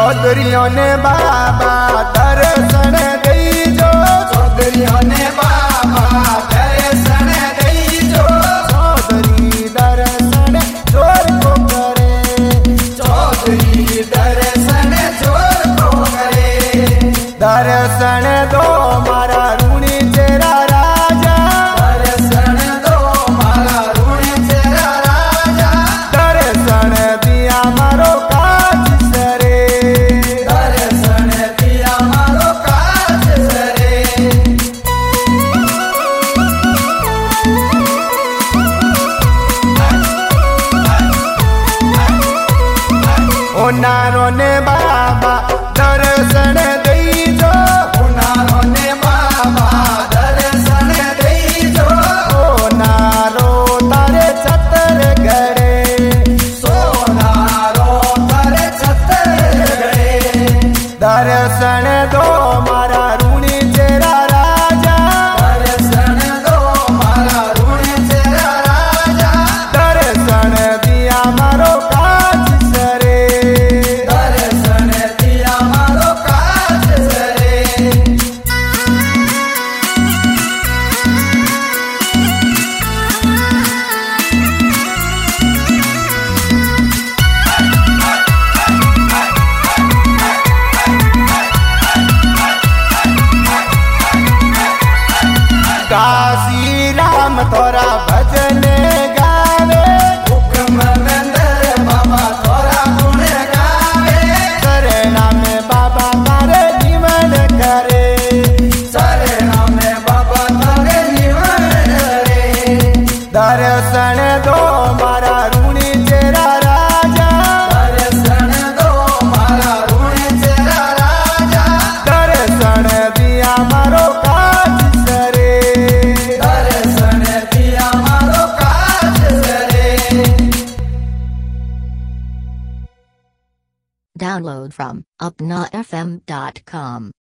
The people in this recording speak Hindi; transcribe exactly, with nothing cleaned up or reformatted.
चौधरियों ने बाबा दर्शन दीजो, चौधरियों ने बाबा दर्शन दीजो, चौधरी दर्शन जोर को करे, चौधरी दर्शन जोर को करे। दर्शन दो मारा ऋणी चेरा राजा, दर्शन दो मारा ऋणी चेरा राजा, दर्शन दिया मारो काज सरे, दर्शन दिया मारो काज सरे। ओ नारो ने बाबा दर्शन दीजो, ओ नारो ने बाबा दर्शन दीजो, ओ नारो तारे छतर गड़े, सोनारो तारे छतर गड़े। दर्शन दो मारा ऋणी चेरा राजा, दर्शन दो मारा ऋणी चेरा राजा, दर्शन दिया मारो काज सरे, दर्शन दिया मारो काज सरे। काशी राम तोरा भजन गावे, हुक्म मंदर बाबा तोरा गुण गावे, शरणा में बाबा तारे जीवन करे, शरणा में बाबा तारे जीवन करे। दर्शन दो मारा ऋणी चेरा राजा, दर्शन दो मारा ऋणी चेरा राजा, दर्शन दिया मारो काज सरे, दर्शन दिया मारो काज सरे। Download from upna f m dot com.